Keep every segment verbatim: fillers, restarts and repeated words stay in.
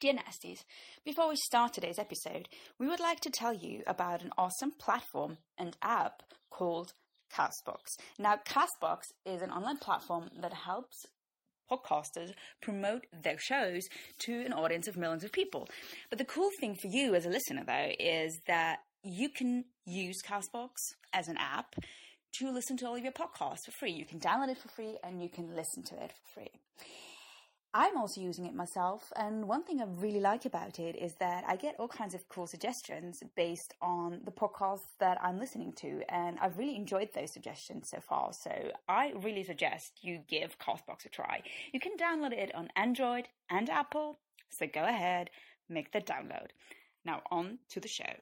Dear Nasties, before we start today's episode, we would like to tell you about an awesome platform and app called Castbox. Now, Castbox is an online platform that helps podcasters promote their shows to an audience of millions of people. But the cool thing for you as a listener, though, is that you can use Castbox as an app to listen to all of your podcasts for free. You can download it for free and you can listen to it for free. I'm also using it myself, and one thing I really like about it is that I get all kinds of cool suggestions based on the podcasts that I'm listening to, and I've really enjoyed those suggestions so far, so I really suggest you give Castbox a try. You can download it on Android and Apple, so go ahead, make the download. Now on to the show.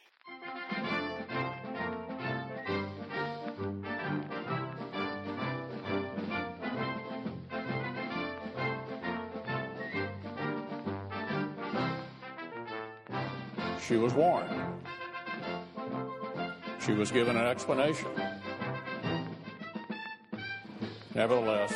She was warned. She was given an explanation. Nevertheless,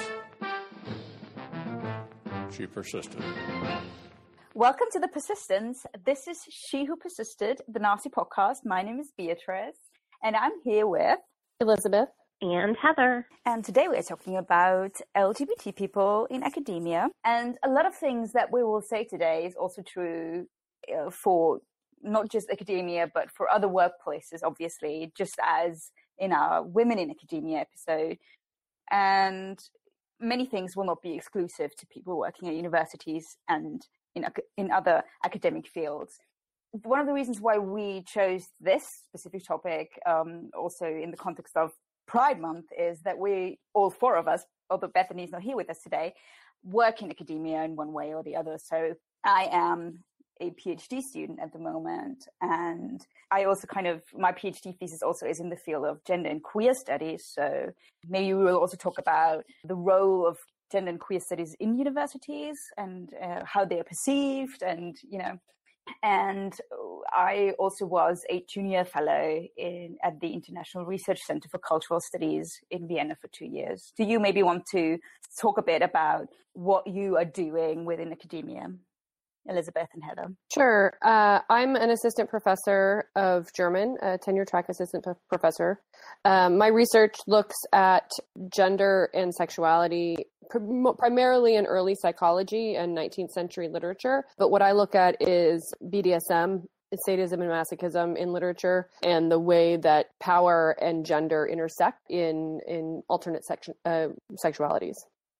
she persisted. Welcome to The Persistence. This is She Who Persisted, the Nasty Podcast. My name is Beatrice, and I'm here with Elizabeth and Heather. And today we're talking about L G B T people in academia. And a lot of things that we will say today is also true uh, for not just academia, but for other workplaces, obviously, just as in our Women in Academia episode. And many things will not be exclusive to people working at universities and in, in other academic fields. One of the reasons why we chose this specific topic, um, also in the context of Pride Month, is that we, all four of us, although Bethany's not here with us today, work in academia in one way or the other. So I am a PhD student at the moment, and I also kind of, my PhD thesis also is in the field of gender and queer studies, so maybe we will also talk about the role of gender and queer studies in universities and uh, how they are perceived, and you know, and I also was a junior fellow in at the International Research Center for Cultural Studies in Vienna for two years. Do you maybe want to talk a bit about what you are doing within academia? Elizabeth and Heather. Sure. Uh, I'm an assistant professor of German, a tenure track assistant p- professor. Um, my research looks at gender and sexuality, pr- primarily in early psychology and nineteenth century literature. But what I look at is B D S M, sadism and masochism in literature, and the way that power and gender intersect in, in alternate section, uh, sexualities.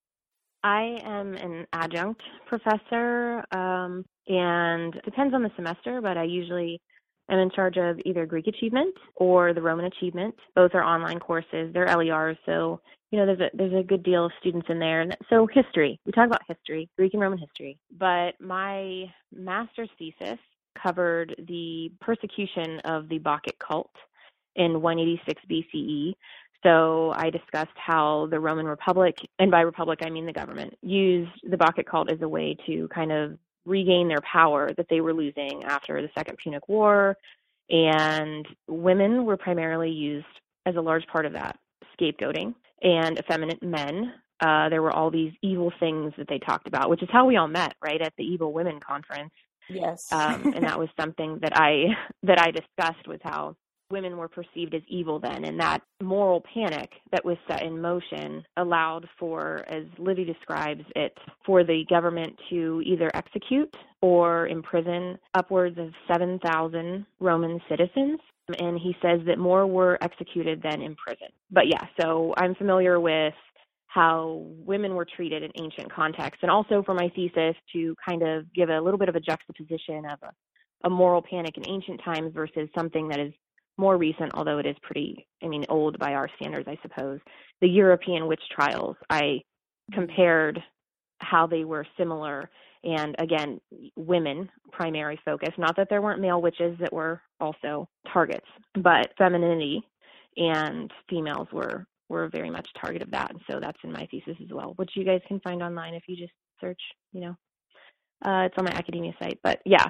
I am an adjunct professor, um, and it depends on the semester, but I usually am in charge of either Greek Achievement or the Roman Achievement. Both are online courses. They're L E Rs, so you know there's a there's a good deal of students in there. And so history, we talk about history, Greek and Roman history. But my master's thesis covered the persecution of the Bacchic cult in one eighty-six B C E. So I discussed how the Roman Republic, and by Republic I mean the government, used the Bacchic cult as a way to kind of regain their power that they were losing after the Second Punic War. And women were primarily used as a large part of that, scapegoating, and effeminate men. Uh, there were all these evil things that they talked about, which is how we all met, right, at the Evil Women Conference. Yes. um, and that was something that I that I discussed, was how women were perceived as evil then, and that moral panic that was set in motion allowed for, as Livy describes it, for the government to either execute or imprison upwards of seven thousand Roman citizens. And he says that more were executed than imprisoned. But yeah, so I'm familiar with how women were treated in ancient contexts, and also for my thesis to kind of give a little bit of a juxtaposition of a, a moral panic in ancient times versus something that is more recent, although it is pretty, I mean, old by our standards, I suppose. The European witch trials, I compared how they were similar, and again, women, primary focus. Not that there weren't male witches that were also targets, but femininity and females were, were very much target of that, and so that's in my thesis as well, which you guys can find online if you just search, you know. Uh, it's on my academia site, but yeah.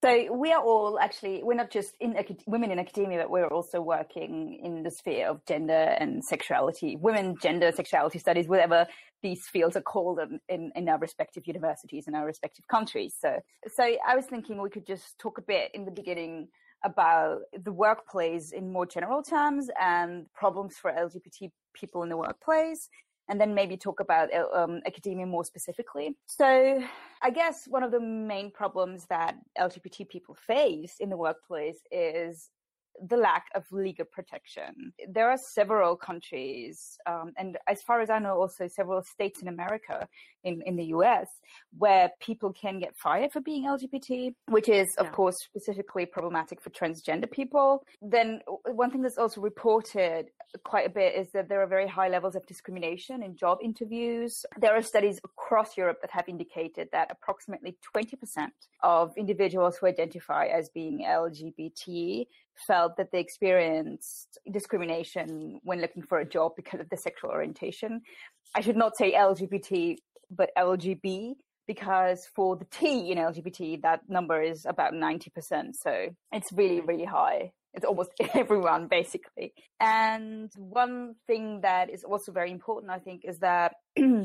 So we are all actually, we're not just in women in academia, but we're also working in the sphere of gender and sexuality, women, gender, sexuality studies, whatever these fields are called in, in, in our respective universities in our respective countries. So, so I was thinking we could just talk a bit in the beginning about the workplace in more general terms and problems for L G B T people in the workplace, and then maybe talk about um, academia more specifically. So I guess one of the main problems that L G B T people face in the workplace is the lack of legal protection. There are several countries, um, and as far as I know, also several states in America, in, in the U S, where people can get fired for being L G B T, which is, of yeah. course, specifically problematic for transgender people. Then one thing that's also reported quite a bit is that there are very high levels of discrimination in job interviews. There are studies across Europe that have indicated that approximately twenty percent of individuals who identify as being L G B T felt that they experienced discrimination when looking for a job because of their sexual orientation. I should not say L G B T, but L G B, because for the T in L G B T, that number is about ninety percent. So it's really, really high. It's almost everyone, basically. And one thing that is also very important, I think, is that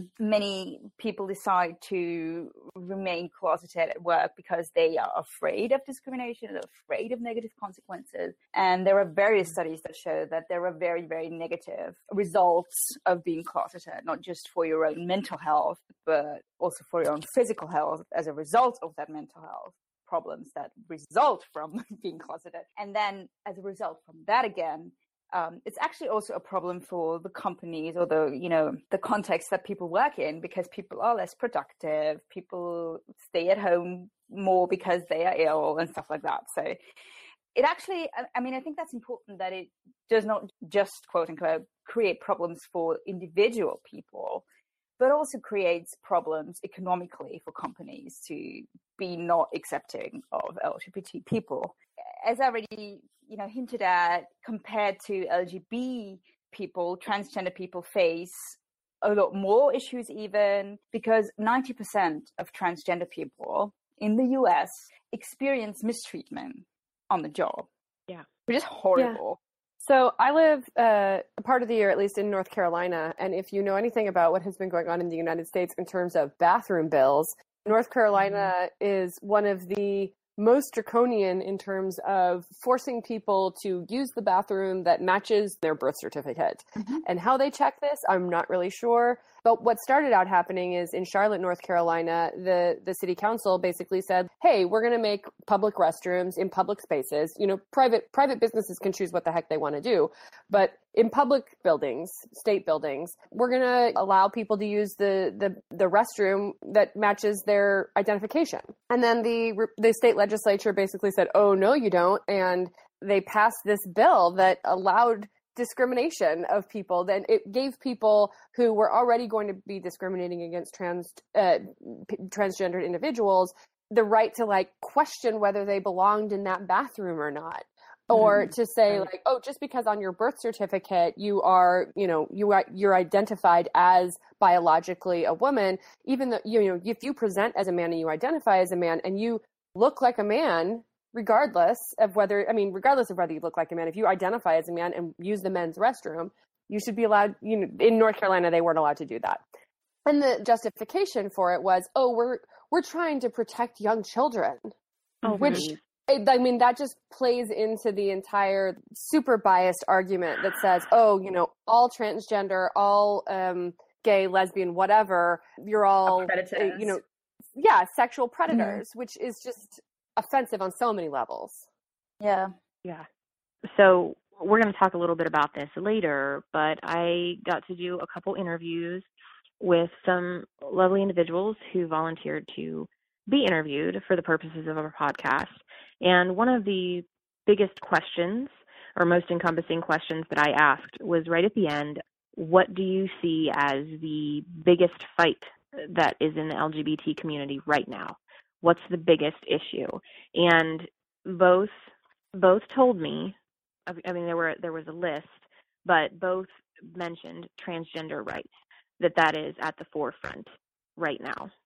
many people decide to remain closeted at work because they are afraid of discrimination, afraid of negative consequences. And there are various studies that show that there are very, very negative results of being closeted, not just for your own mental health, but also for your own physical health as a result of that mental health problems that result from being closeted. And then as a result from that again, um, it's actually also a problem for the companies or the, you know, the context that people work in, because people are less productive, people stay at home more because they are ill and stuff like that. So it actually, I mean, I think that's important that it does not just, quote unquote, create problems for individual people, but also creates problems economically for companies to be not accepting of L G B T people. As I already, you know, hinted at, compared to L G B T people, transgender people face a lot more issues even, because ninety percent of transgender people in the U S experience mistreatment on the job. Yeah. Which is horrible. Yeah. So I live uh, a part of the year, at least in North Carolina, and if you know anything about what has been going on in the United States in terms of bathroom bills, North Carolina mm-hmm. is one of the most draconian in terms of forcing people to use the bathroom that matches their birth certificate. Mm-hmm. And how they check this, I'm not really sure. But what started out happening is in Charlotte, North Carolina, the, the city council basically said, hey, we're going to make public restrooms in public spaces. You know, private private businesses can choose what the heck they want to do. But in public buildings, state buildings, we're going to allow people to use the, the, the restroom that matches their identification. And then the the state legislature basically said, oh, no, you don't. And they passed this bill that allowed discrimination of people. Then it gave people who were already going to be discriminating against trans uh, p- transgendered individuals the right to like question whether they belonged in that bathroom or not. Or mm-hmm. to say like, oh, just because on your birth certificate you are, you know, you are you're identified as biologically a woman, even though you know if you present as a man and you identify as a man and you look like a man, regardless of whether I mean, regardless of whether you look like a man, if you identify as a man and use the men's restroom, you should be allowed. You know, in North Carolina, they weren't allowed to do that, and the justification for it was, oh, we're we're trying to protect young children, oh, which. Please. I mean, that just plays into the entire super biased argument that says, oh, you know, all transgender, all um, gay, lesbian, whatever, you're all, uh, you know, yeah, sexual predators, mm-hmm. which is just offensive on so many levels. Yeah. Yeah. So we're going to talk a little bit about this later, but I got to do a couple interviews with some lovely individuals who volunteered to be interviewed for the purposes of our podcast. And one of the biggest questions or most encompassing questions that I asked was right at the end, what do you see as the biggest fight that is in the L G B T community right now? What's the biggest issue? And both both told me, I mean, there were there was a list, but both mentioned transgender rights, that that is at the forefront right now.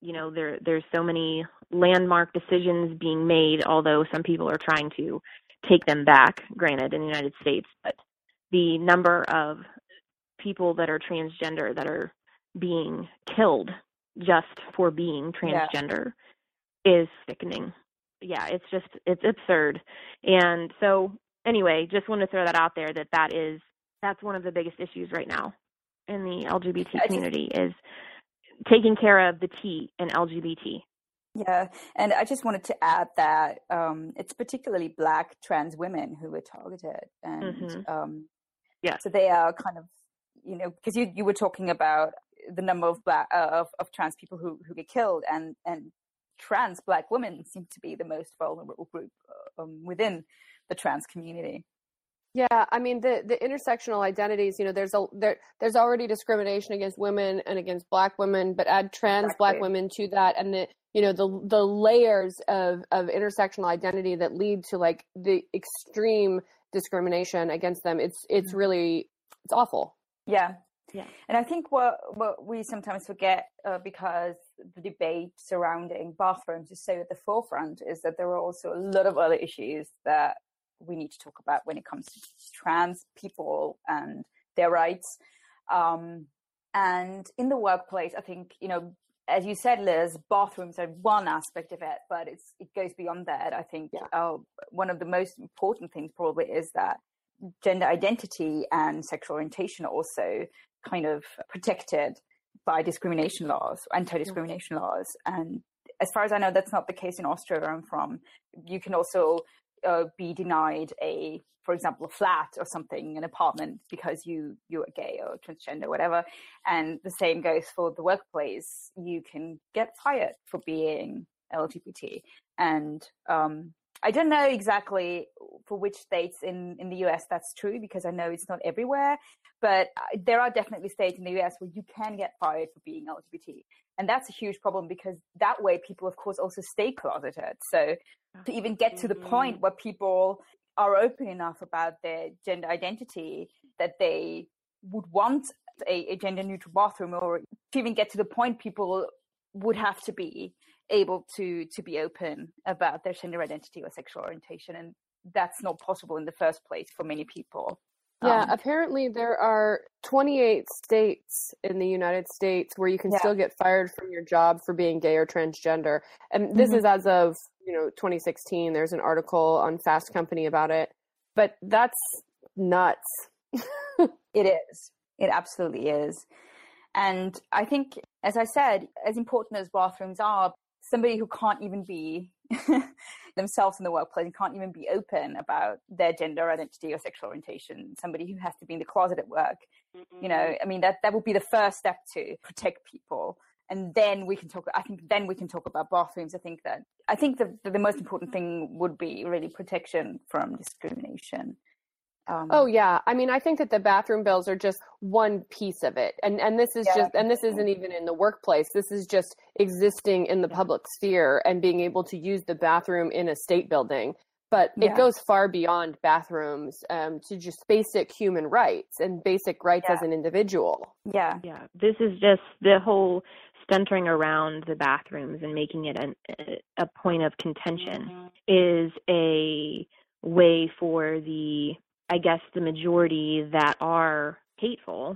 you know, there there's so many landmark decisions being made, although some people are trying to take them back, granted, in the United States. But the number of people that are transgender that are being killed just for being transgender yeah. is sickening. Yeah, it's just, it's absurd. And so anyway, just wanted to throw that out there, that that is, that's one of the biggest issues right now in the L G B T yeah, community just, is taking care of the T in L G B T. Yeah, and I just wanted to add that um, it's particularly Black trans women who were targeted. And mm-hmm. um, yeah. so they are kind of, you know, because you, you were talking about the number of black uh, of, of trans people who, who get killed, and, and trans Black women seem to be the most vulnerable group um, within the trans community. Yeah, I mean the, the intersectional identities. You know, there's a there there's already discrimination against women and against Black women, but add trans exactly. Black women to that, and the you know the the layers of, of intersectional identity that lead to like the extreme discrimination against them. It's it's mm-hmm. really it's awful. Yeah. Yeah. And I think what, what we sometimes forget, uh, because the debate surrounding bathrooms is so at the forefront, is that there are also a lot of other issues that we need to talk about when it comes to trans people and their rights. Um, and in the workplace, I think, you know, as you said, Liz, bathrooms are one aspect of it, but it's it goes beyond that. I think yeah. uh, one of the most important things probably is that gender identity and sexual orientation are also kind of protected by discrimination laws, anti-discrimination mm-hmm. laws. And as far as I know, that's not the case in Austria, where I'm from. You can also uh, be denied a, for example, a flat or something, an apartment, because you, you are gay or transgender, whatever. And the same goes for the workplace. You can get fired for being L G B T. And um, I don't know exactly for which states in, in the U S that's true, because I know it's not everywhere, but there are definitely states in the U S where you can get fired for being L G B T. And that's a huge problem, because that way people, of course, also stay closeted. So to even get to the point where people are open enough about their gender identity that they would want a, a gender neutral bathroom, or to even get to the point people would have to be able to to be open about their gender identity or sexual orientation, and that's not possible in the first place for many people. Yeah, um, apparently there are twenty-eight states in the United States where you can yeah. still get fired from your job for being gay or transgender, and this mm-hmm. is as of you know twenty sixteen. There's an article on Fast Company about it, but that's nuts. It is. It absolutely is. And I think, as I said, as important as bathrooms are, somebody who can't even be themselves in the workplace and can't even be open about their gender identity or sexual orientation, somebody who has to be in the closet at work, mm-hmm. you know, I mean, that, that would be the first step to protect people. And then we can talk, I think then we can talk about bathrooms. I think that, I think the, the most important thing would be really protection from discrimination. Um, oh yeah, I mean, I think that the bathroom bills are just one piece of it, and and this is yeah. just, and this isn't even in the workplace. This is just existing in the yeah. public sphere and being able to use the bathroom in a state building. But yeah. it goes far beyond bathrooms um, to just basic human rights and basic rights yeah. as an individual. Yeah, yeah. This is just the whole centering around the bathrooms and making it an, a point of contention mm-hmm. is a way for the I guess the majority that are hateful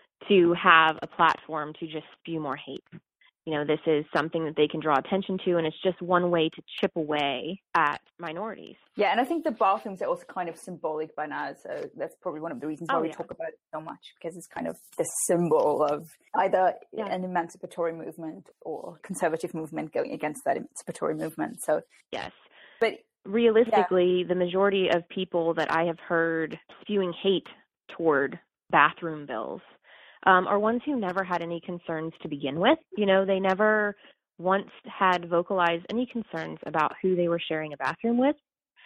to have a platform to just spew more hate. You know, this is something that they can draw attention to, and it's just one way to chip away at minorities. Yeah, and I think the bathrooms are also kind of symbolic by now, so that's probably one of the reasons why oh, we yeah. talk about it so much, because it's kind of the symbol of either yeah. an emancipatory movement or conservative movement going against that emancipatory movement. So yes. But realistically, yeah. the majority of people that I have heard spewing hate toward bathroom bills um, are ones who never had any concerns to begin with. You know, they never once had vocalized any concerns about who they were sharing a bathroom with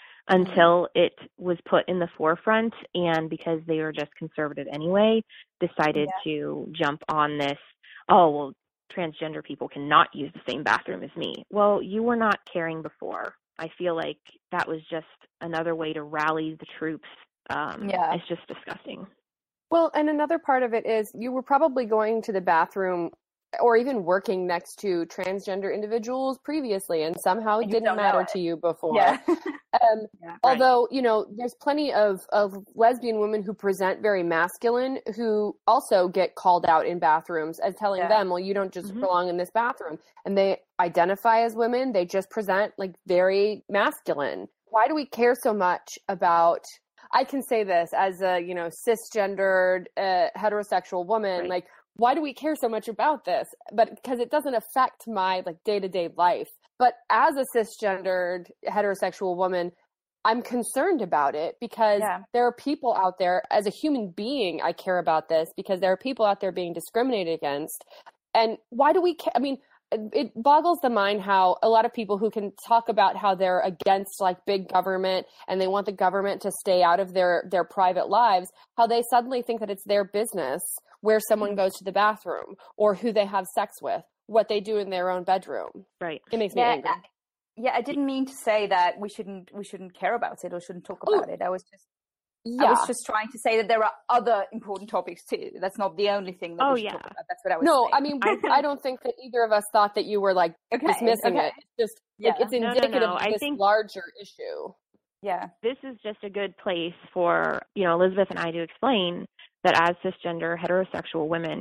until mm-hmm. it was put in the forefront, and because they were just conservative anyway, decided yeah. to jump on this, oh, well, transgender people cannot use the same bathroom as me. Well, you were not caring before. I feel like that was just another way to rally the troops. Um, yeah. It's just disgusting. Well, and another part of it is you were probably going to the bathroom or even working next to transgender individuals previously, and somehow it didn't matter to you before. Yeah. um, yeah, although, right. you know, there's plenty of, of lesbian women who present very masculine who also get called out in bathrooms as telling yeah. them, well, you don't just mm-hmm. belong in this bathroom. And they identify as women. They just present like very masculine. Why do we care so much about, I can say this as a, you know, cisgendered, uh, heterosexual woman, right. like, why do we care so much about this? But because it doesn't affect my like day-to-day life. But as a cisgendered heterosexual woman, I'm concerned about it because yeah. there are people out there, as a human being, I care about this because there are people out there being discriminated against. And why do we care? I mean, it boggles the mind how a lot of people who can talk about how they're against like big government and they want the government to stay out of their, their private lives, how they suddenly think that it's their business where someone goes to the bathroom or who they have sex with, what they do in their own bedroom. Right. It makes me yeah, angry. I, yeah, I didn't mean to say that we shouldn't we shouldn't care about it or shouldn't talk about oh. it. I was just yeah. I was just trying to say that there are other important topics too. That's not the only thing that oh, we should yeah. talk about. That's what I was no, saying. I mean, I don't think that either of us thought that you were like okay, dismissing okay. it. It's just yeah. like, it's no, indicative no, no. of I this think... larger issue. Yeah. This is just a good place for, you know, Elizabeth and I to explain that as cisgender heterosexual women,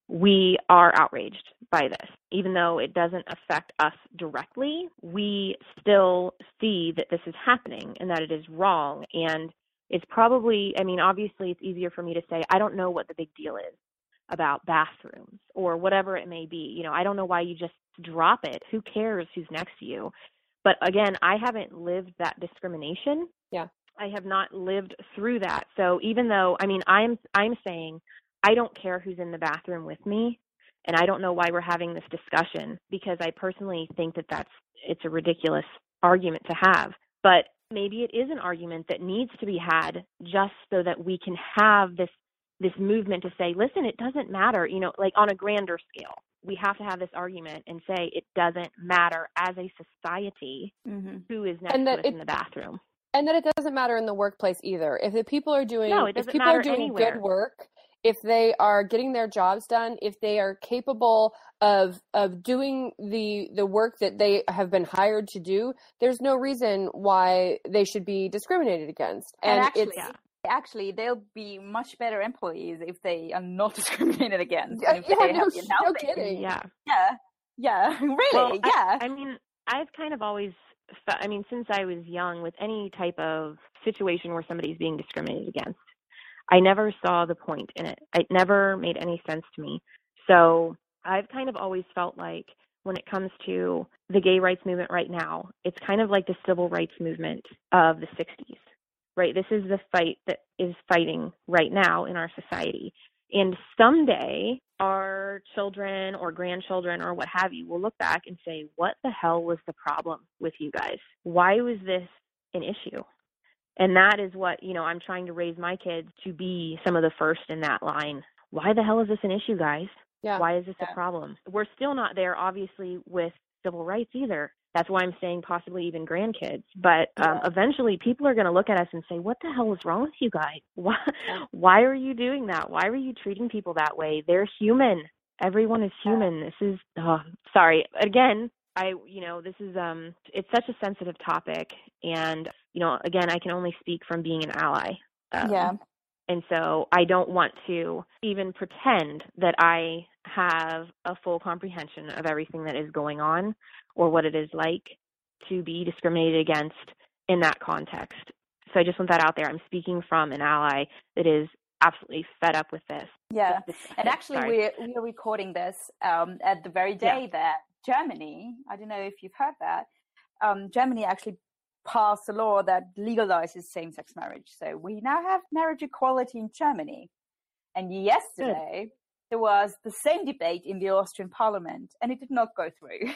we are outraged by this. Even though it doesn't affect us directly, we still see that this is happening and that it is wrong. And it's probably, I mean, obviously it's easier for me to say, I don't know what the big deal is about bathrooms or whatever it may be. You know, I don't know why you just drop it. Who cares who's next to you? But again, I haven't lived that discrimination. Yeah. I have not lived through that. So even though, I mean, I'm I'm saying I don't care who's in the bathroom with me, and I don't know why we're having this discussion because I personally think that that's it's a ridiculous argument to have. But maybe it is an argument that needs to be had just so that we can have this this movement to say, listen, it doesn't matter, you know, like on a grander scale. We have to have this argument and say it doesn't matter as a society mm-hmm. who is next and to that us it, in the bathroom. And that it doesn't matter in the workplace either. If the people are doing, no, it if doesn't people matter are doing anywhere. good work, if they are getting their jobs done, if they are capable of of doing the the work that they have been hired to do, there's no reason why they should be discriminated against. And, and actually, it's, yeah. actually, they'll be much better employees if they are not discriminated against. Yeah, if yeah, they no, have no kidding. Yeah, yeah, yeah, really, well, yeah. I, I mean, I've kind of always, I mean, since I was young, with any type of situation where somebody's being discriminated against, I never saw the point in it. It never made any sense to me. So I've kind of always felt like when it comes to the gay rights movement right now, it's kind of like the civil rights movement of the sixties, right? This is the fight that is fighting right now in our society. And someday our children or grandchildren or what have you will look back and say, what the hell was the problem with you guys? Why was this an issue? And that is what, you know, I'm trying to raise my kids to be some of the first in that line. Why the hell is this an issue, guys? Yeah. Why is this yeah. a problem? We're still not there, obviously, with civil rights either. That's why I'm saying possibly even grandkids. But um, yeah. eventually people are going to look at us and say, what the hell is wrong with you guys? Why, yeah. why are you doing that? Why are you treating people that way? They're human. Everyone is human. Yeah. This is, oh, sorry. Again, I, you know, this is, um, it's such a sensitive topic. And, you know, again, I can only speak from being an ally. Um, yeah. And so I don't want to even pretend that I have a full comprehension of everything that is going on or what it is like to be discriminated against in that context. So I just want that out there. I'm speaking from an ally that is absolutely fed up with this. Yeah. This, and actually, sorry. we're, we're recording this um, at the very day yeah. that Germany, I don't know if you've heard that, um, Germany actually passed a law that legalizes same-sex marriage. So we now have marriage equality in Germany. And yesterday, Good. there was the same debate in the Austrian parliament, and it did not go through.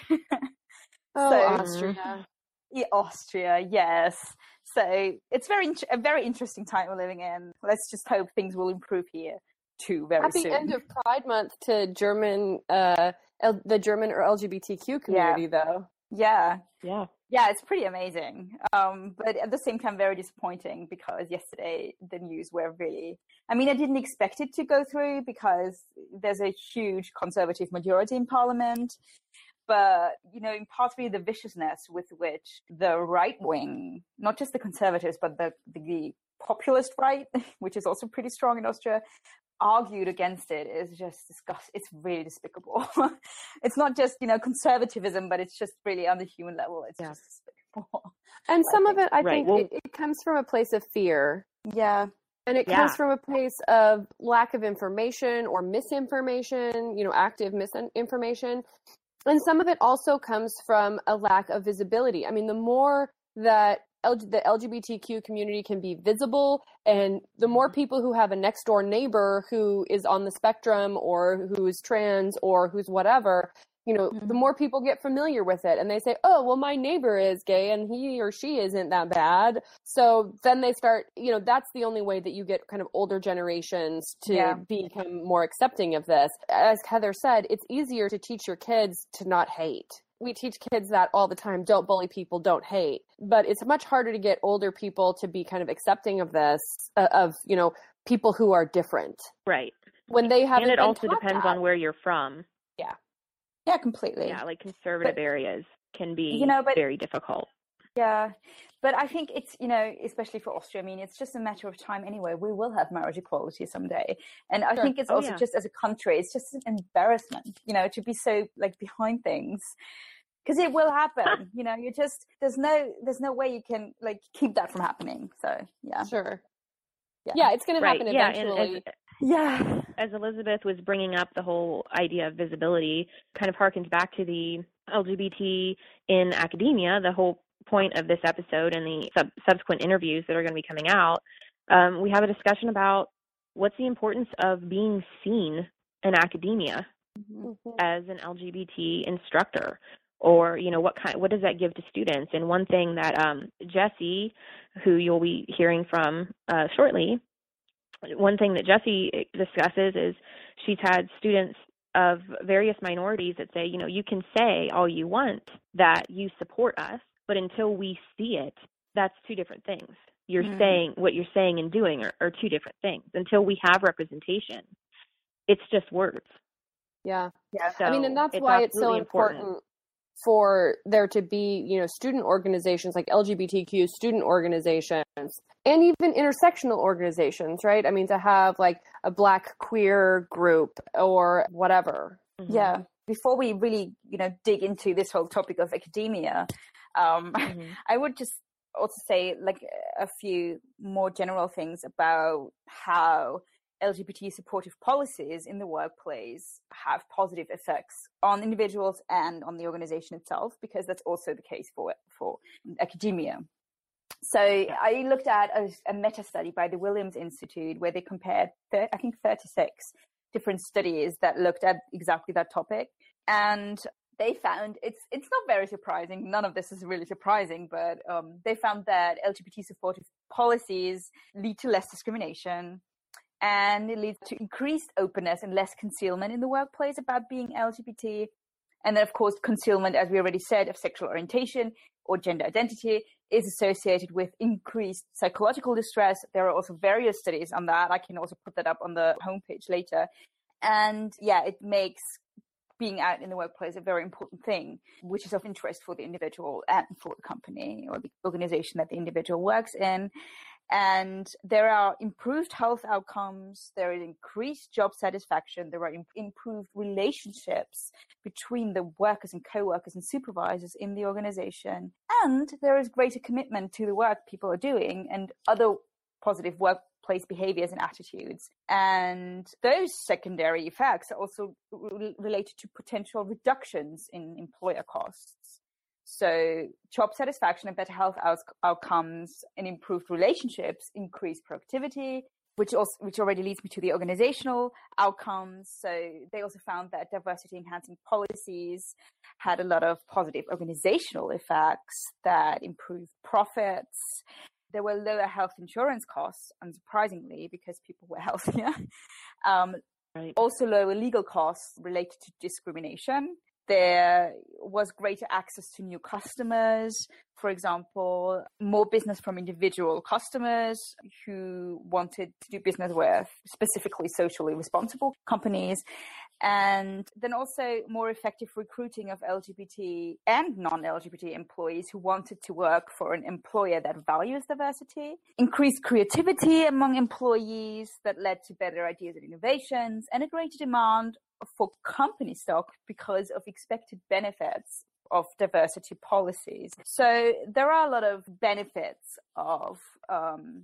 oh, so, Austria. Yeah, Austria, yes. So it's very a very interesting time we're living in. Let's just hope things will improve here too very Happy soon. end of Pride Month to German, uh, L- the German or L G B T Q community, yeah. though. Yeah. Yeah. Yeah, it's pretty amazing. Um, but at the same time, very disappointing because yesterday the news were really, I mean, I didn't expect it to go through because there's a huge conservative majority in parliament. But, you know, in part really the viciousness with which the right wing, not just the conservatives, but the, the populist right, which is also pretty strong in Austria, argued against it is just disgusting. It's really despicable. It's not just, you know, conservatism, but it's just really on the human level. It's yeah. just despicable. And some of it, I right. think, well, it, it comes from a place of fear. Yeah. And it yeah. comes from a place of lack of information or misinformation, you know, active misinformation. And some of it also comes from a lack of visibility. I mean, the more that L- the L G B T Q community can be visible, and the more people who have a next door neighbor who is on the spectrum or who's trans or who's whatever, you know, mm-hmm. the more people get familiar with it and they say, oh, well, my neighbor is gay and he or she isn't that bad. So then they start, you know, that's the only way that you get kind of older generations to yeah. become more accepting of this. As Heather said, it's easier to teach your kids to not hate. We teach kids that all the time. Don't bully people, don't hate. But it's much harder to get older people to be kind of accepting of this, uh, of, you know, people who are different. Right. When they haven't And it been also taught depends that. on where you're from. Yeah. Yeah, completely. Yeah, like conservative but, areas can be you know, but, very difficult. Yeah. But I think it's, you know, especially for Austria, I mean, it's just a matter of time anyway. We will have marriage equality someday. And I sure. think it's oh, also yeah. just as a country, it's just an embarrassment, you know, to be so like behind things. Because it will happen, you know, you just, there's no, there's no way you can like keep that from happening. So, yeah. Sure. Yeah, yeah it's going right. to happen yeah, eventually. As, yeah. As Elizabeth was bringing up the whole idea of visibility, kind of harkens back to the L G B T in academia, the whole point of this episode and the sub- subsequent interviews that are going to be coming out. Um, we have a discussion about what's the importance of being seen in academia mm-hmm. as an L G B T instructor. Or, you know, what kind, what does that give to students? And one thing that um, Jessie, who you'll be hearing from uh, shortly, one thing that Jessie discusses is she's had students of various minorities that say, you know, you can say all you want that you support us, but until we see it, that's two different things. You're mm-hmm. saying, what you're saying and doing are, are two different things. Until we have representation, it's just words. Yeah. Yeah. So I mean, and that's why it's so important. important. For there to be, you know, student organizations like L G B T Q student organizations and even intersectional organizations, right? I mean, to have like a Black queer group or whatever. Mm-hmm. Yeah. Before we really, you know, dig into this whole topic of academia, um, mm-hmm. I would just also say like a few more general things about how L G B T supportive policies in the workplace have positive effects on individuals and on the organization itself, because that's also the case for for academia. So I looked at a, a meta study by the Williams Institute where they compared, thir- I think, thirty-six different studies that looked at exactly that topic, and they found it's it's not very surprising. None of this is really surprising, but um, they found that L G B T supportive policies lead to less discrimination. And it leads to increased openness and less concealment in the workplace about being L G B T. And then, of course, concealment, as we already said, of sexual orientation or gender identity is associated with increased psychological distress. There are also various studies on that. I can also put that up on the homepage later. And yeah, it makes being out in the workplace a very important thing, which is of interest for the individual and for the company or the organization that the individual works in. And there are improved health outcomes, there is increased job satisfaction, there are im- improved relationships between the workers and co-workers and supervisors in the organization. And there is greater commitment to the work people are doing and other positive workplace behaviors and attitudes. And those secondary effects are also re- related to potential reductions in employer costs. So job satisfaction and better health out- outcomes and improved relationships increase productivity, which also which already leads me to the organizational outcomes. So they also found that diversity enhancing policies had a lot of positive organizational effects that improved profits. There were lower health insurance costs, unsurprisingly, because people were healthier. Um, right. Also lower legal costs related to discrimination. there was greater access to new customers. For example, more business from individual customers who wanted to do business with specifically socially responsible companies. And then also more effective recruiting of L G B T and non-L G B T employees who wanted to work for an employer that values diversity. Increased creativity among employees that led to better ideas and innovations, and a greater demand for company stock because of expected benefits of diversity policies. So there are a lot of benefits of um,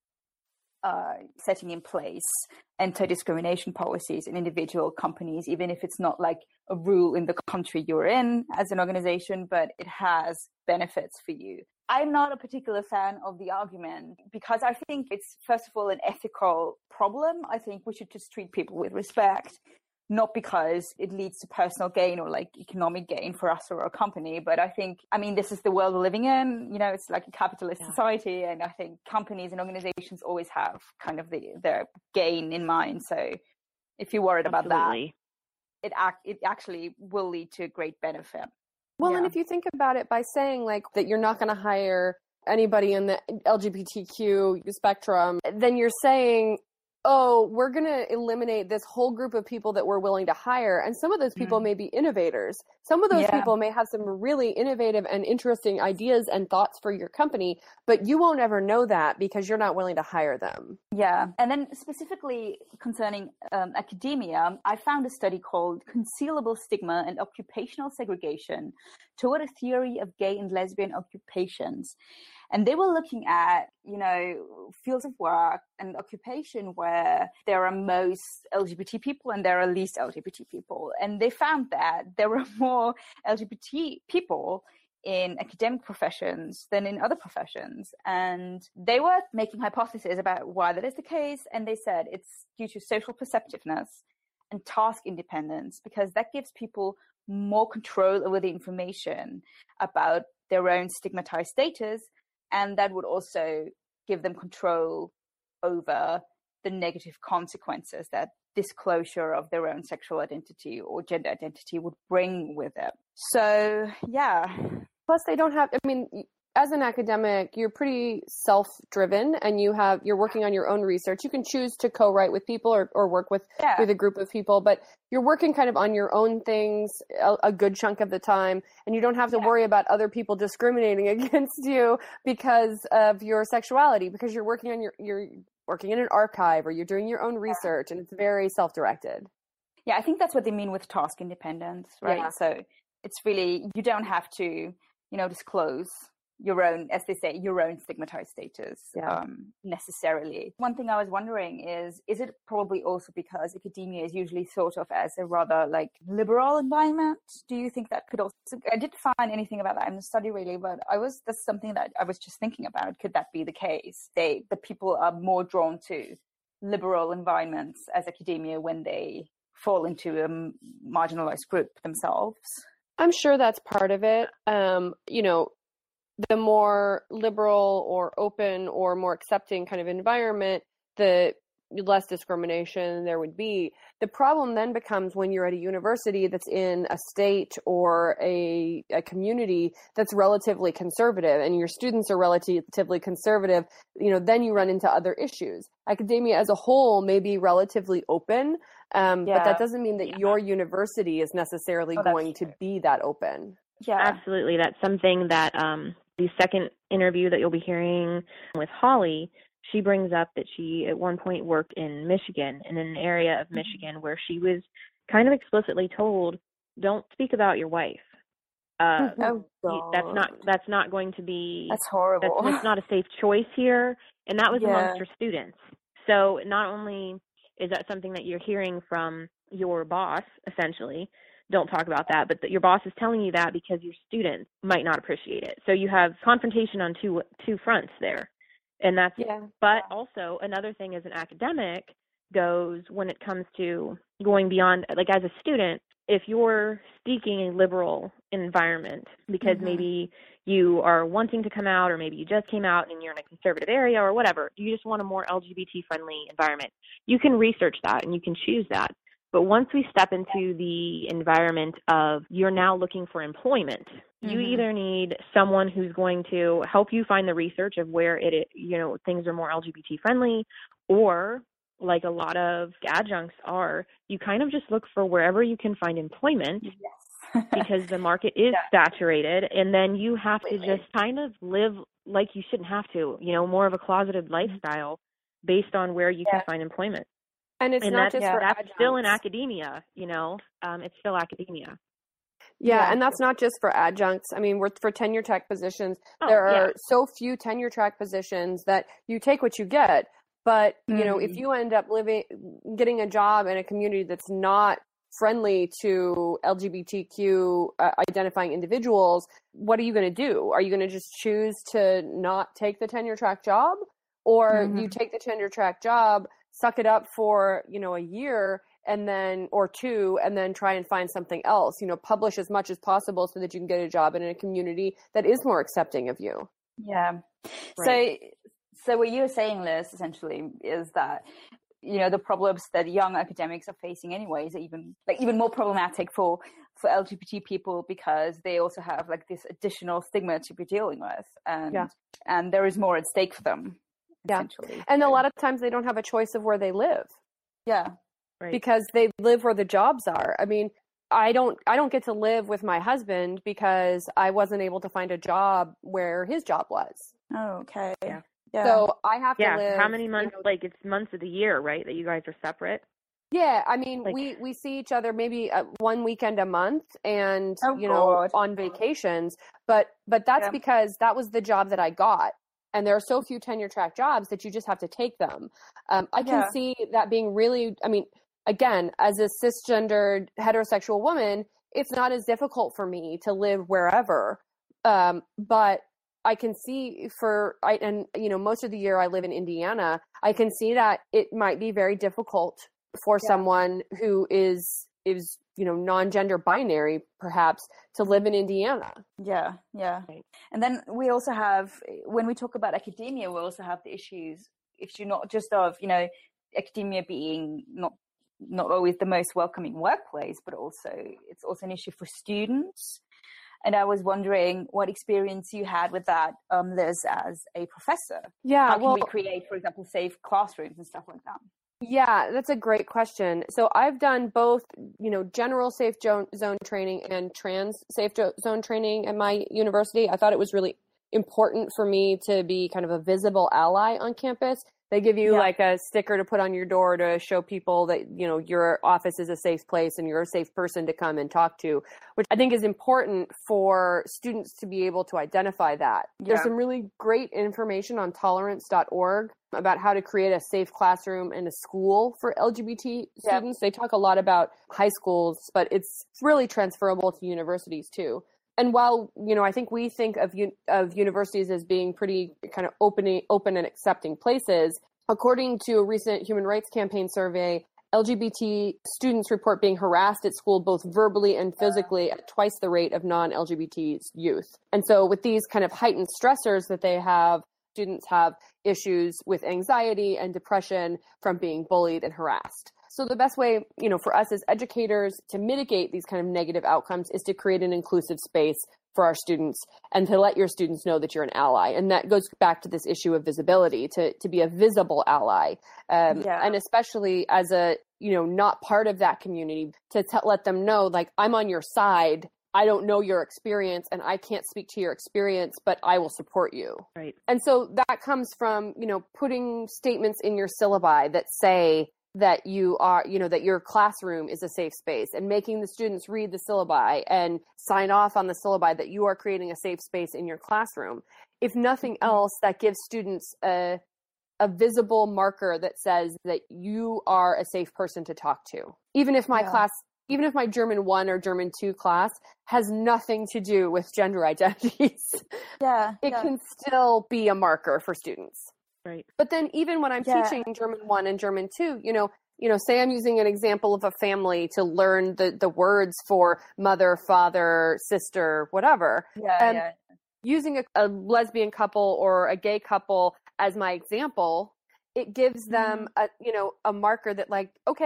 uh, setting in place anti-discrimination policies in individual companies, even if it's not like a rule in the country you're in as an organization, but it has benefits for you. I'm not a particular fan of the argument because I think it's, first of all, an ethical problem. I think we should just treat people with respect, not because it leads to personal gain or like economic gain for us or our company. But I think, I mean, this is the world we're living in. You know, it's like a capitalist yeah. society. And I think companies and organizations always have kind of the, their gain in mind. So if you're worried Absolutely. about that, it, act, it actually will lead to great benefit. Well, yeah. and if you think about it by saying like that you're not going to hire anybody in the L G B T Q spectrum, then you're saying, oh, we're going to eliminate this whole group of people that we're willing to hire. And some of those people mm. may be innovators. Some of those yeah. people may have some really innovative and interesting ideas and thoughts for your company, but you won't ever know that because you're not willing to hire them. Yeah. And then specifically concerning um, academia, I found a study called Concealable Stigma and Occupational Segregation Toward a Theory of Gay and Lesbian Occupations. And they were looking at, you know, fields of work and occupation where there are most L G B T people and there are least L G B T people. And they found that there were more L G B T people in academic professions than in other professions. And they were making hypotheses about why that is the case. And they said it's due to social perceptiveness and task independence, because that gives people more control over the information about their own stigmatized status. And that would also give them control over the negative consequences that disclosure of their own sexual identity or gender identity would bring with it. So, yeah. Plus, they don't have, I mean, as an academic, you're pretty self-driven and you have, you're working on your own research. You can choose to co-write with people or, or work with, yeah. with a group of people, but you're working kind of on your own things a, a good chunk of the time, and you don't have to yeah. worry about other people discriminating against you because of your sexuality, because you're working on your, you're working in an archive or you're doing your own research, and it's very self-directed. Yeah, I think that's what they mean with task independence, right? Yeah. So it's really, you don't have to, you know, disclose your own, as they say, your own stigmatized status yeah. um, necessarily. One thing I was wondering is, is it probably also because academia is usually thought of as a rather like liberal environment? Do you think that could also, I didn't find anything about that in the study really, but I was, that's something that I was just thinking about. Could that be the case? They, the people are more drawn to liberal environments as academia when they fall into a marginalized group themselves? I'm sure that's part of it. Um, you know, the more liberal or open or more accepting kind of environment, the less discrimination there would be. The problem then becomes when you're at a university that's in a state or a, a community that's relatively conservative and your students are relatively conservative, you know, then you run into other issues. Academia as a whole may be relatively open, um, yeah. but that doesn't mean that yeah. your university is necessarily oh, going to be that open. Yeah, absolutely. That's something that um, the second interview that you'll be hearing with Holly, she brings up that she at one point worked in Michigan, in an area of Michigan where she was kind of explicitly told, don't speak about your wife. Uh, oh, God. That's not, that's not going to be, that's horrible. That's, that's not a safe choice here. And that was yeah. amongst her students. So not only is that something that you're hearing from your boss, essentially, don't talk about that, but that your boss is telling you that because your students might not appreciate it. So you have confrontation on two two fronts there. And that's, yeah. but also another thing as an academic goes when it comes to going beyond, like as a student, if you're seeking a liberal environment because mm-hmm. maybe you are wanting to come out or maybe you just came out and you're in a conservative area or whatever, you just want a more L G B T friendly environment. You can research that and you can choose that. But once we step into the environment of you're now looking for employment, mm-hmm. you either need someone who's going to help you find the research of where it, you know, things are more L G B T friendly, or like a lot of adjuncts are, you kind of just look for wherever you can find employment. Yes. Because the market is yeah. saturated, and then you have to just kind of live like you shouldn't have to, you know, more of a closeted lifestyle based on where you yeah. can find employment. And it's and not that's, just yeah, for that's adjuncts. Still in academia, you know, um, it's still academia. Yeah, yeah, and that's not just for adjuncts. I mean, we're for tenure track positions. Oh, there are yeah. so few tenure track positions that you take what you get. But, you mm. know, if you end up living, getting a job in a community that's not friendly to L G B T Q uh, identifying individuals, what are you going to do? Are you going to just choose to not take the tenure track job? Or mm-hmm. you take the tenure track job, suck it up for, you know, a year and then, or two, and then try and find something else, you know, publish as much as possible so that you can get a job in a community that is more accepting of you. Yeah. Right. So, so what you're saying, Liz, essentially is that, you know, the problems that young academics are facing anyways are even like even more problematic for, for L G B T people, because they also have like this additional stigma to be dealing with, and, yeah. and there is more at stake for them. Yeah. And a lot of times they don't have a choice of where they live. Yeah. Right. Because they live where the jobs are. I mean, I don't I don't get to live with my husband because I wasn't able to find a job where his job was. Oh, okay. Yeah. Yeah. So I have yeah. to live. How many months? You know, like it's months of the year, right? That you guys are separate. Yeah, I mean, like, we, we see each other maybe uh, one weekend a month, and oh, you know, God. on vacations. But but that's yeah. because that was the job that I got. And there are so few tenure track jobs that you just have to take them. Um, I can yeah. see that being really, I mean, again, as a cisgendered heterosexual woman, it's not as difficult for me to live wherever. Um, but I can see for, I, and you know, most of the year I live in Indiana, I can see that it might be very difficult for yeah. someone who is, is, you know, non-gender binary, perhaps, to live in Indiana. Yeah, yeah. And then we also have, when we talk about academia, we also have the issues, issue not just of, you know, academia being not not always the most welcoming workplace, but also it's also an issue for students. And I was wondering what experience you had with that, um, Liz, as a professor. Yeah, How can well, we create, for example, safe classrooms and stuff like that? Yeah, that's a great question. So I've done both, you know, general safe zone training and trans safe zone training at my university. I thought it was really important for me to be kind of a visible ally on campus. They give you yeah. like a sticker to put on your door to show people that, you know, your office is a safe place and you're a safe person to come and talk to, which I think is important for students to be able to identify that. Yeah. There's some really great information on tolerance dot org about how to create a safe classroom in a school for L G B T yeah. students. They talk a lot about high schools, but it's really transferable to universities too. And while, you know, I think we think of of universities as being pretty kind of open, open and accepting places, according to a recent Human Rights Campaign survey, L G B T students report being harassed at school both verbally and physically at twice the rate of non-L G B T youth. And so with these kind of heightened stressors that they have, students have issues with anxiety and depression from being bullied and harassed. So the best way, you know, for us as educators to mitigate these kind of negative outcomes is to create an inclusive space for our students and to let your students know that you're an ally. And that goes back to this issue of visibility, to, to be a visible ally. Um, yeah. And especially as a, you know, not part of that community, to t- let them know, like, I'm on your side. I don't know your experience and I can't speak to your experience, but I will support you. Right. And so that comes from, you know, putting statements in your syllabi that say that you are, you know, that your classroom is a safe space, and making the students read the syllabi and sign off on the syllabi that you are creating a safe space in your classroom. If nothing else, that gives students a, a visible marker that says that you are a safe person to talk to. Even if my yeah. class, even if my German one or German two class has nothing to do with gender identities, yeah, it yeah. can still be a marker for students. Right. But then even when I'm yeah. teaching German one and German two, you know, you know, say I'm using an example of a family to learn the, the words for mother, father, sister, whatever. Yeah, and yeah. using a, a lesbian couple or a gay couple as my example, it gives them, mm-hmm. a, you know, a marker that, like, okay,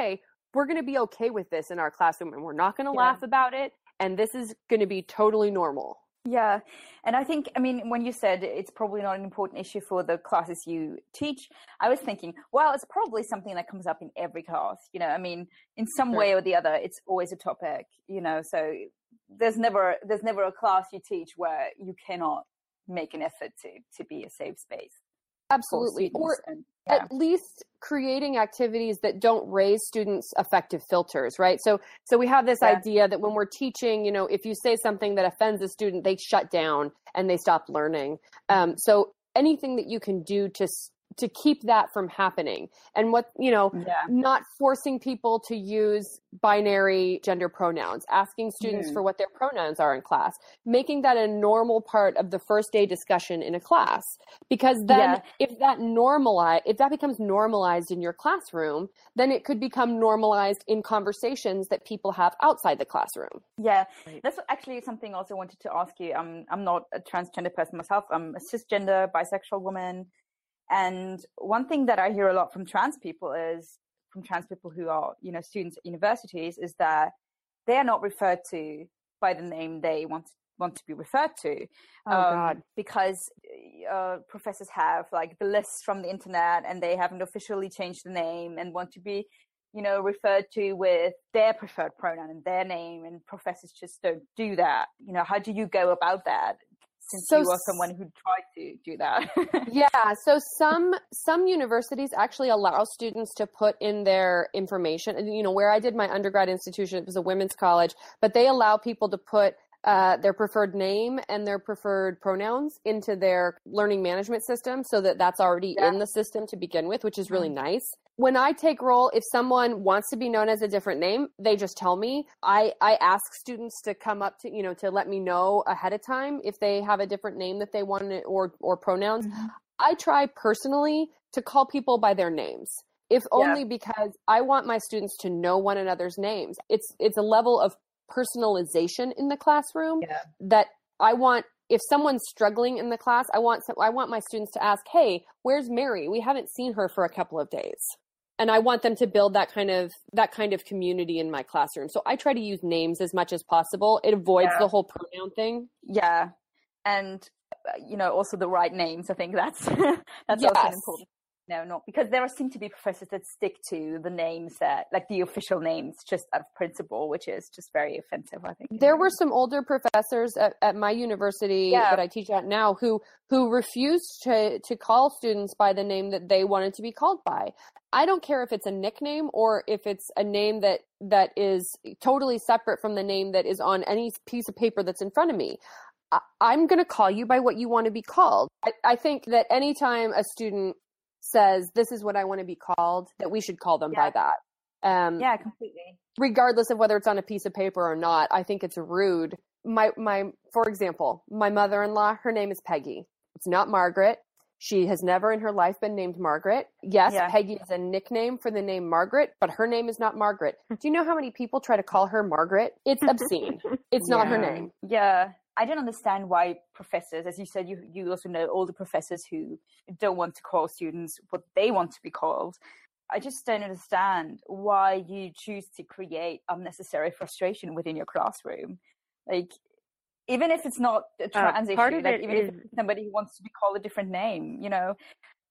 we're going to be okay with this in our classroom and we're not going to Yeah. laugh about it. And this is going to be totally normal. Yeah. And I think, I mean, when you said it's probably not an important issue for the classes you teach, I was thinking, well, it's probably something that comes up in every class. You know, I mean, in some Sure. way or the other, it's always a topic, you know, so there's never, there's never a class you teach where you cannot make an effort to, to be a safe space. Absolutely. Or and, yeah. at least creating activities that don't raise students' affective filters, right? So, so we have this Yeah. idea that when we're teaching, you know, if you say something that offends a student, they shut down and they stop learning. Um, so anything that you can do to to keep that from happening, and what, you know, Yeah. not forcing people to use binary gender pronouns, asking students Mm. for what their pronouns are in class, making that a normal part of the first day discussion in a class. Because then Yeah. if that normalize, if that becomes normalized in your classroom, then it could become normalized in conversations that people have outside the classroom. Yeah, Right. that's actually something else I wanted to ask you. I'm I'm not a transgender person myself. I'm a cisgender, bisexual woman. And one thing that I hear a lot from trans people is, from trans people who are, you know, students at universities, is that they are not referred to by the name they want want to be referred to. Oh, God. Because uh, professors have like the lists from the internet and they haven't officially changed the name and want to be, you know, referred to with their preferred pronoun and their name, and professors just don't do that. You know, how do you go about that? Since So you are s- someone who tried to do that. Yeah, so some some universities actually allow students to put in their information. And, you know, where I did my undergrad institution, it was a women's college, but they allow people to put uh, their preferred name and their preferred pronouns into their learning management system, so that that's already Yeah. in the system to begin with, which is really nice. When I take roll, if someone wants to be known as a different name, they just tell me. I, I ask students to come up to, you know, to let me know ahead of time if they have a different name that they want to, or, or pronouns. I try personally to call people by their names, if only because I want my students to know one another's names. It's, it's a level of personalization in the classroom Yeah. that I want. If someone's struggling in the class, I want some, I want my students to ask, "Hey, where's Mary? We haven't seen her for a couple of days." And I want them to build that kind of that kind of community in my classroom. So I try to use names as much as possible. It avoids Yeah. the whole pronoun thing. Yeah, and uh, you know, also the right names. I think that's that's also Yes. important. No, not because there seem to be professors that stick to the names that, like the official names, just out of principle, which is just very offensive, I think. There were some older professors at, at my university Yeah. that I teach at now who who refused to to call students by the name that they wanted to be called by. I don't care if it's a nickname or if it's a name that that is totally separate from the name that is on any piece of paper that's in front of me. I, I'm going to call you by what you want to be called. I, I think that anytime a student says, "This is what I want to be called," that we should call them Yeah. by that. Um, Yeah, completely. regardless of whether it's on a piece of paper or not. I think it's rude. My, my, for example, my mother-in-law, her name is Peggy. It's not Margaret. She has never in her life been named Margaret. Yes, Yeah. Peggy is a nickname for the name Margaret, but her name is not Margaret. Do you know how many people try to call her Margaret? It's obscene. It's not her Yeah. name. Yeah. I don't understand why professors, as you said, you, you also know all the professors who don't want to call students what they want to be called. I just don't understand why you choose to create unnecessary frustration within your classroom. Like, even if it's not a trans Uh, part issue, of like it even if is- it's somebody who wants to be called a different name, you know,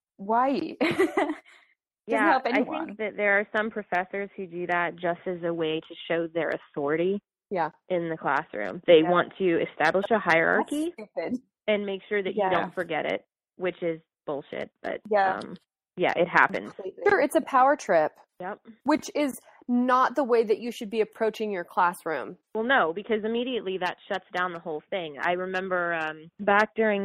why? Doesn't Yeah, help I anyone. think that there are some professors who do that just as a way to show their authority Yeah. in the classroom. They Yeah. want to establish a That's hierarchy stupid. and make sure that Yeah. you don't forget it, which is bullshit. But Yeah. um, yeah, it happens. Completely. Sure, it's a power trip, Yep. which is not the way that you should be approaching your classroom. Well, no, because immediately that shuts down the whole thing. I remember um, back during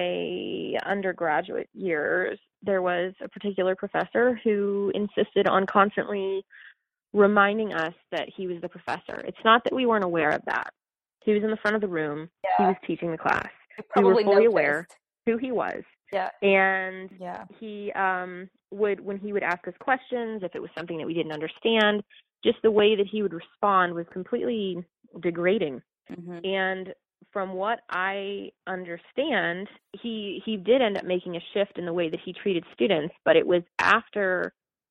my undergraduate years, there was a particular professor who insisted on constantly reminding us that he was the professor. It's not that we weren't aware of that. He was in the front of the room. He Yeah. was teaching the class. You We were probably fully noticed. aware who he was. Yeah. And Yeah. he um, would, when he would ask us questions, if it was something that we didn't understand, just the way that he would respond was completely degrading. hmm And from what I understand, he he did end up making a shift in the way that he treated students, but it was after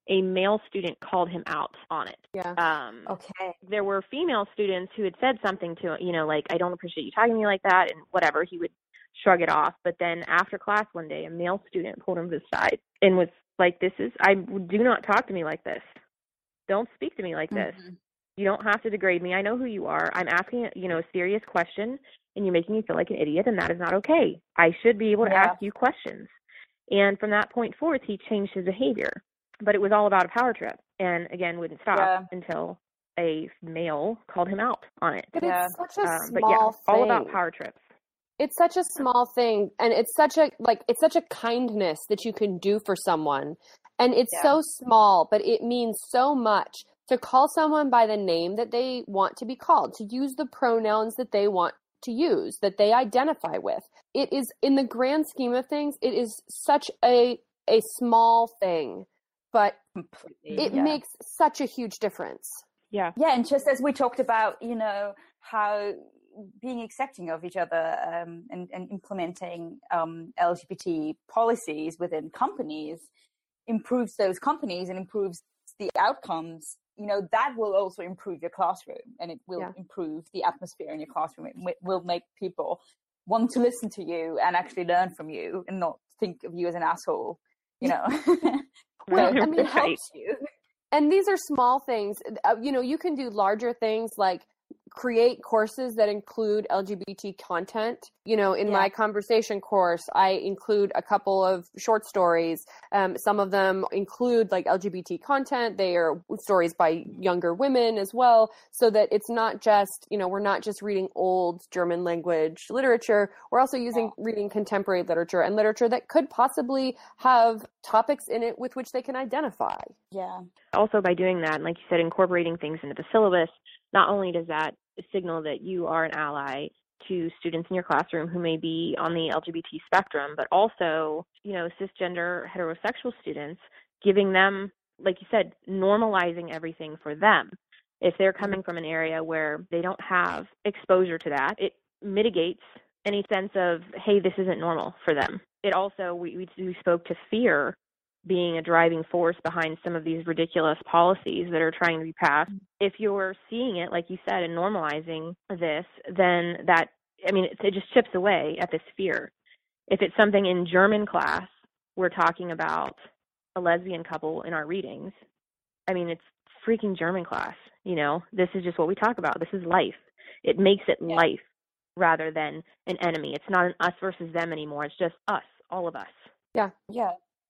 a male student called him out on it. Yeah. Um, Okay. there were female students who had said something to him, you know, like, I don't appreciate you talking to me like that, and whatever. He would shrug it off. But then after class one day, a male student pulled him to the side and was like, this is, I do not talk to me like this. Don't speak to me like this. Mm-hmm. You don't have to degrade me. I know who you are. I'm asking, you know, a serious question, and you're making me feel like an idiot, and that is not okay. I should be able to Yeah. ask you questions. And from that point forward, he changed his behavior. But it was all about a power trip, and again, wouldn't stop Yeah. until a male called him out on it. But Yeah. it's such a Um, small but yeah, thing. all about power trips. It's such a small thing, and it's such a like it's such a kindness that you can do for someone, and it's Yeah. so small, but it means so much to call someone by the name that they want to be called, to use the pronouns that they want to use, that they identify with. It is, in the grand scheme of things, it is such a a small thing, but Completely. it yeah. makes such a huge difference. Yeah. Yeah, and just as we talked about, you know, how being accepting of each other um, and, and implementing um, L G B T policies within companies improves those companies and improves the outcomes, you know, that will also improve your classroom, and it will Yeah. improve the atmosphere in your classroom. It w- will make people want to listen to you and actually learn from you and not think of you as an asshole, you know. Well, So I mean, it helps you. And these are small things. Uh, you know, you can do larger things like create courses that include L G B T content. You know, in Yeah. my conversation course, I include a couple of short stories. Um, some of them include like L G B T content. They are stories by younger women as well, so that it's not just, you know, we're not just reading old German language literature. We're also using Yeah. reading contemporary literature and literature that could possibly have topics in it with which they can identify. Yeah. Also, by doing that, and like you said, incorporating things into the syllabus, not only does that signal that you are an ally to students in your classroom who may be on the L G B T spectrum, but also, you know, cisgender heterosexual students, giving them, like you said, normalizing everything for them. If they're coming from an area where they don't have exposure to that, it mitigates any sense of, hey, this isn't normal for them. It also, we, we, we spoke to fear being a driving force behind some of these ridiculous policies that are trying to be passed. If you're seeing it, like you said, and normalizing this, then that, I mean, it, it just chips away at this fear. If it's something in German class, we're talking about a lesbian couple in our readings. I mean, it's freaking German class, you know? This is just what we talk about. This is life. It makes it Yeah. life rather than an enemy. It's not an us versus them anymore. It's just us, all of us. Yeah. Yeah.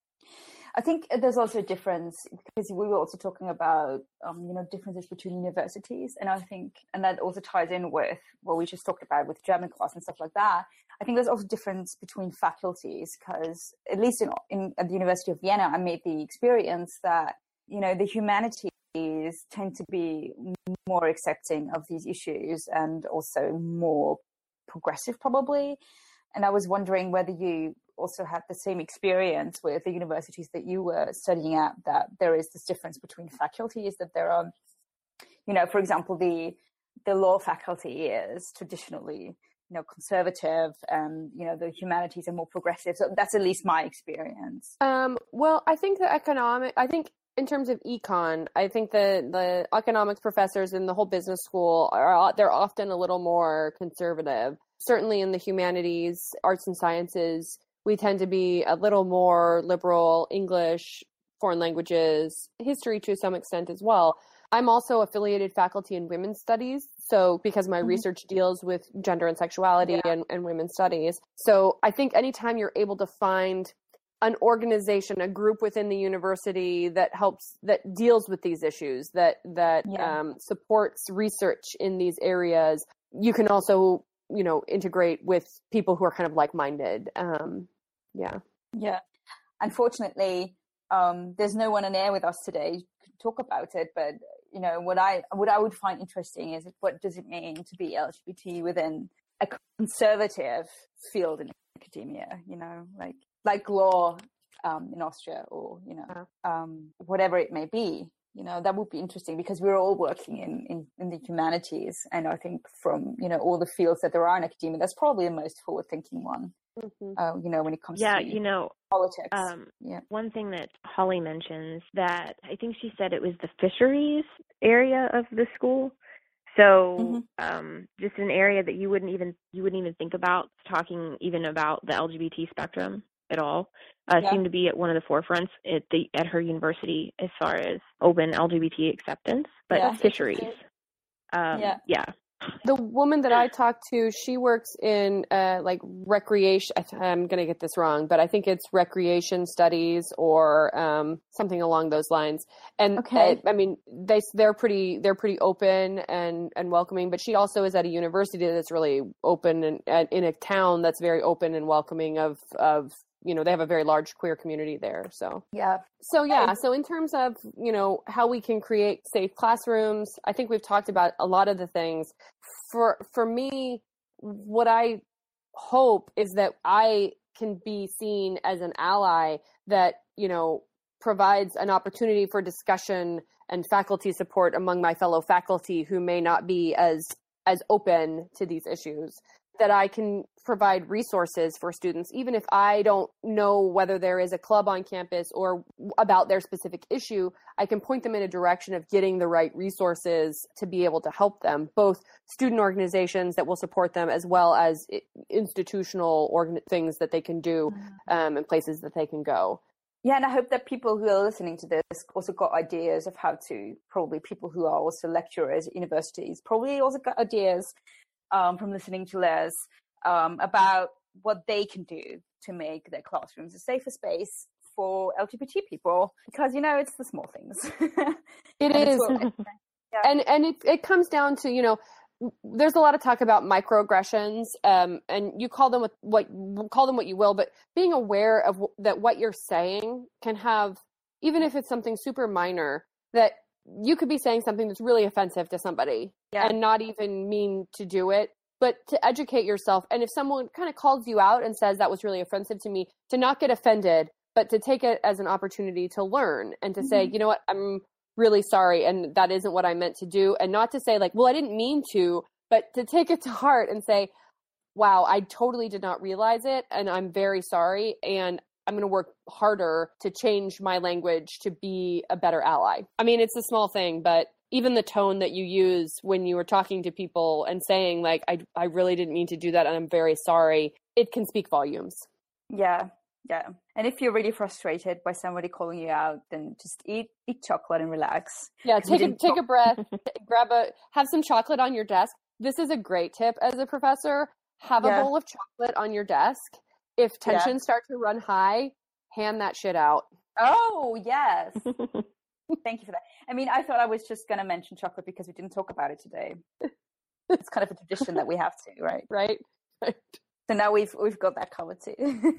I think there's also a difference because we were also talking about, um, you know, differences between universities. And I think, and that also ties in with what we just talked about with German class and stuff like that. I think there's also a difference between faculties because at least in, in at the University of Vienna, I made the experience that, you know, the humanities tend to be more accepting of these issues and also more progressive probably. And I was wondering whether you also had the same experience with the universities that you were studying at, that there is this difference between faculties, that there are, you know, for example, the the law faculty is traditionally, you know, conservative and, you know, the humanities are more progressive. So that's at least my experience. Um, well, I think the economic, I think in terms of econ, I think the, the economics professors in the whole business school are, they're often a little more conservative. Certainly in the humanities, arts and sciences, we tend to be a little more liberal. English, foreign languages, history to some extent as well. I'm also affiliated faculty in women's studies. So because my mm-hmm. research deals with gender and sexuality yeah. and, and women's studies. So I think anytime you're able to find an organization, a group within the university that helps, that deals with these issues, that, that yeah. um, supports research in these areas, you can also, you know, integrate with people who are kind of like-minded. Um, yeah. Yeah. Unfortunately, um, there's no one on air with us today to talk about it, but, you know, what I, what I would find interesting is what does it mean to be L G B T within a conservative field in academia, you know, like, like law, um, in Austria or, you know, um, whatever it may be. You know, that would be interesting because we're all working in, in, in the humanities. And I think from, you know, all the fields that there are in academia, that's probably the most forward-thinking one, mm-hmm. uh, you know, when it comes yeah, to you know, politics. Um, yeah. One thing that Holly mentions that I think she said it was the fisheries area of the school. So mm-hmm. um, just an area that you wouldn't even you wouldn't even think about talking even about the L G B T spectrum at all. Uh, yeah. Seemed to be at one of the forefronts at the at her university as far as open L G B T acceptance. But yeah, fisheries, um, yeah, yeah. The woman that I talked to, she works in uh, like recreation. I'm going to get this wrong, but I think it's recreation studies or um, something along those lines. And okay. I, I mean, they they're pretty they're pretty open and, and welcoming. But she also is at a university that's really open and, and in a town that's very open and welcoming of of. You know, they have a very large queer community there. So, yeah. So, yeah. So in terms of, you know, how we can create safe classrooms, I think we've talked about a lot of the things. For, for me, what I hope is that I can be seen as an ally that, you know, provides an opportunity for discussion and faculty support among my fellow faculty who may not be as, as open to these issues. That I can provide resources for students, even if I don't know whether there is a club on campus or about their specific issue, I can point them in a direction of getting the right resources to be able to help them, both student organizations that will support them as well as institutional organ- things that they can do um, and places that they can go. Yeah, and I hope that people who are listening to this also got ideas of how to, probably people who are also lecturers at universities, probably also got ideas Um, from listening to Les um, about what they can do to make their classrooms a safer space for L G B T people, because, you know, it's the small things. It is. What, yeah. And and it, it comes down to, you know, there's a lot of talk about microaggressions, um, and you call them what, what call them what you will, but being aware of w- that what you're saying can have, even if it's something super minor, that you could be saying something that's really offensive to somebody yeah. and not even mean to do it, but to educate yourself. And if someone kind of calls you out and says that was really offensive to me, to not get offended, but to take it as an opportunity to learn and to mm-hmm. say, you know what, I'm really sorry. And that isn't what I meant to do. And not to say like, well, I didn't mean to, but to take it to heart and say, wow, I totally did not realize it. And I'm very sorry. And I'm going to work harder to change my language to be a better ally. I mean, it's a small thing, but even the tone that you use when you were talking to people and saying like, I, I really didn't mean to do that and I'm very sorry, it can speak volumes. Yeah, yeah. And if you're really frustrated by somebody calling you out, then just eat eat chocolate and relax. Yeah, take a, take a breath, grab a, have some chocolate on your desk. This is a great tip as a professor. Have yeah. a bowl of chocolate on your desk. If tensions yeah. start to run high, hand that shit out. Oh, yes. Thank you for that. I mean, I thought I was just going to mention chocolate because we didn't talk about it today. It's kind of a tradition that we have to, right? Right. Right. So now we've we've got that covered too.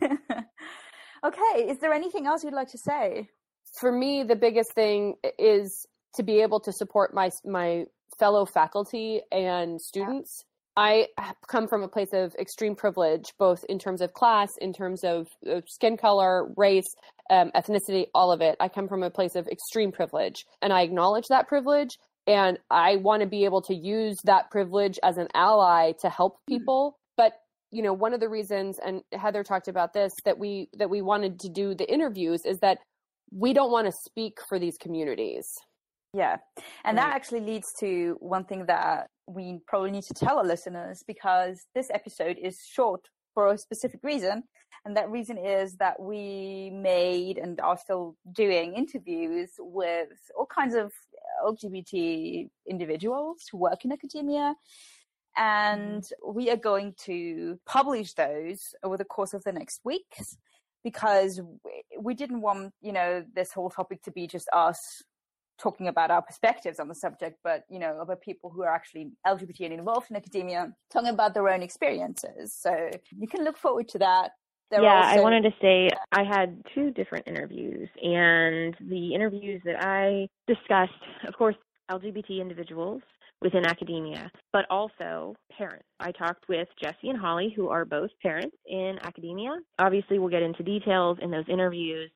Okay. Is there anything else you'd like to say? For me, the biggest thing is to be able to support my my fellow faculty and students. Yeah. I come from a place of extreme privilege, both in terms of class, in terms of skin color, race, um, ethnicity, all of it. I come from a place of extreme privilege, and I acknowledge that privilege, and I want to be able to use that privilege as an ally to help people. But, you know, one of the reasons, and Heather talked about this, that we that we wanted to do the interviews is that we don't want to speak for these communities. Yeah. And right. that actually leads to one thing that we probably need to tell our listeners, because this episode is short for a specific reason. And that reason is that we made and are still doing interviews with all kinds of L G B T individuals who work in academia. And we are going to publish those over the course of the next weeks, because we didn't want, you know, this whole topic to be just us talking about our perspectives on the subject, but, you know, about people who are actually L G B T and involved in academia, talking about their own experiences. So you can look forward to that. They're yeah, also- I wanted to say I had two different interviews, and the interviews that I discussed, of course, L G B T individuals within academia, but also parents. I talked with Jesse and Holly, who are both parents in academia. Obviously, we'll get into details in those interviews,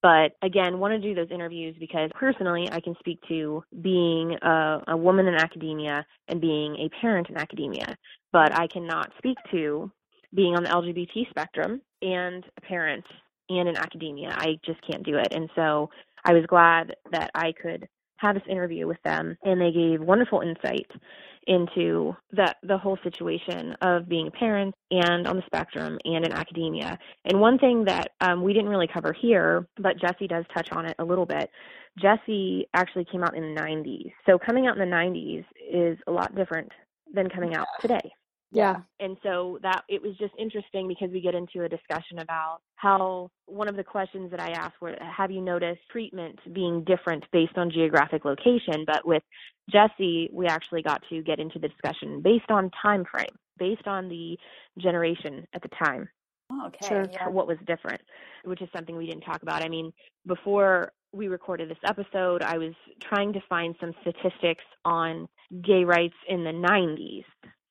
But again, want to do those interviews because personally, I can speak to being a, a woman in academia and being a parent in academia, but I cannot speak to being on the L G B T spectrum and a parent and in academia. I just can't do it. And so I was glad that I could have this interview with them, and they gave wonderful insight into the the whole situation of being a parent and on the spectrum and in academia. And one thing that um, we didn't really cover here, but Jessie does touch on it a little bit. Jessie actually came out in the nineties. So coming out in the nineties is a lot different than coming out today. Yeah. And so that it was just interesting because we get into a discussion about how one of the questions that I asked were, have you noticed treatment being different based on geographic location? But with Jessie, we actually got to get into the discussion based on time frame, based on the generation at the time. Okay. Sure. Yeah. What was different, which is something we didn't talk about. I mean, before we recorded this episode, I was trying to find some statistics on gay rights in the nineties.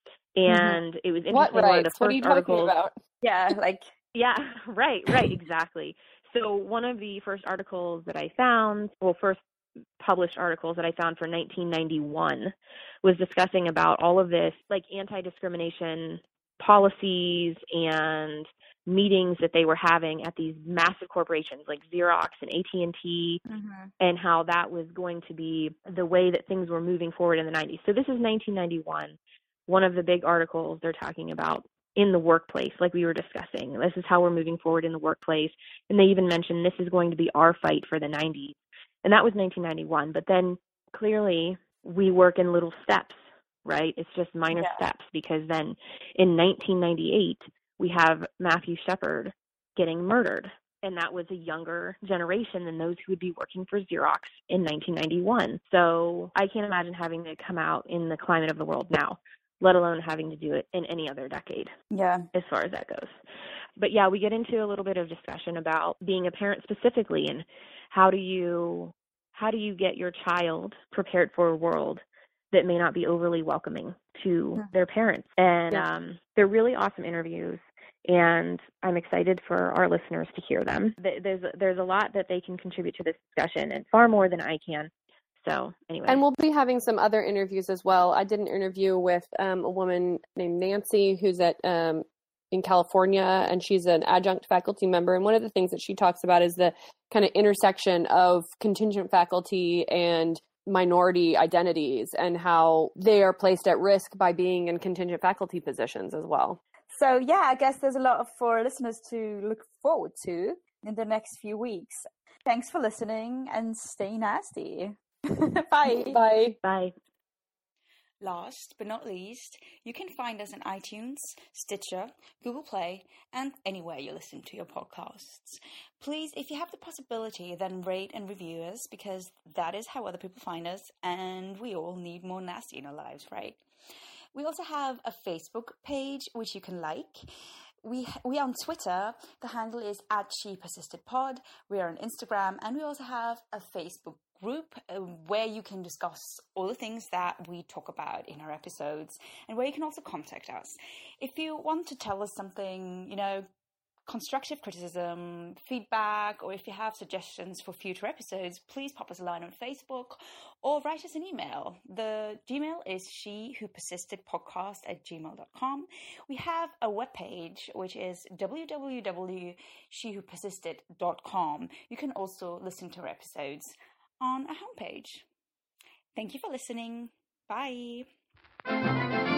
And it was interesting. What one of the rights? first What are you articles, talking about? Yeah, like Yeah, right, right, exactly. So one of the first articles that I found, well, first published articles that I found for nineteen ninety-one was discussing about all of this, like anti-discrimination policies and meetings that they were having at these massive corporations like Xerox and A T and T, mm-hmm. and how that was going to be the way that things were moving forward in the nineties. So this is nineteen ninety-one. One of the big articles they're talking about in the workplace, like we were discussing. This is how we're moving forward in the workplace. And they even mentioned this is going to be our fight for the nineties. And that was nineteen ninety-one. But then clearly we work in little steps, right? It's just minor Yeah. steps, because then in nineteen ninety-eight, we have Matthew Shepard getting murdered. And that was a younger generation than those who would be working for Xerox in nineteen ninety-one. So I can't imagine having to come out in the climate of the world now, let alone having to do it in any other decade. Yeah. As far as that goes. But yeah, we get into a little bit of discussion about being a parent specifically, and how do you how do you get your child prepared for a world that may not be overly welcoming to Yeah. their parents. And Yeah. um, they're really awesome interviews, and I'm excited for our listeners to hear them. There's there's a lot that they can contribute to this discussion, and far more than I can. So anyway. And we'll be having some other interviews as well. I did an interview with um, a woman named Nancy, who's at um, in California, and she's an adjunct faculty member. And one of the things that she talks about is the kind of intersection of contingent faculty and minority identities, and how they are placed at risk by being in contingent faculty positions as well. So yeah, I guess there's a lot for listeners to look forward to in the next few weeks. Thanks for listening, and stay nasty. Bye. Bye. Bye. Last but not least, you can find us on iTunes, Stitcher, Google Play, and anywhere you listen to your podcasts. Please, if you have the possibility, then rate and review us, because that is how other people find us, and we all need more nasty in our lives, right? We also have a Facebook page which you can like. We we are on Twitter. The handle is at She Persisted Pod. We are on Instagram, and we also have a Facebook group uh, where you can discuss all the things that we talk about in our episodes, and where you can also contact us. If you want to tell us something, you know, constructive criticism, feedback, or if you have suggestions for future episodes, please pop us a line on Facebook or write us an email. The Gmail is she who persisted podcast at gmail dot com. We have a webpage, which is w w w dot she who persisted dot com. You can also listen to our episodes on our homepage. Thank you for listening. Bye.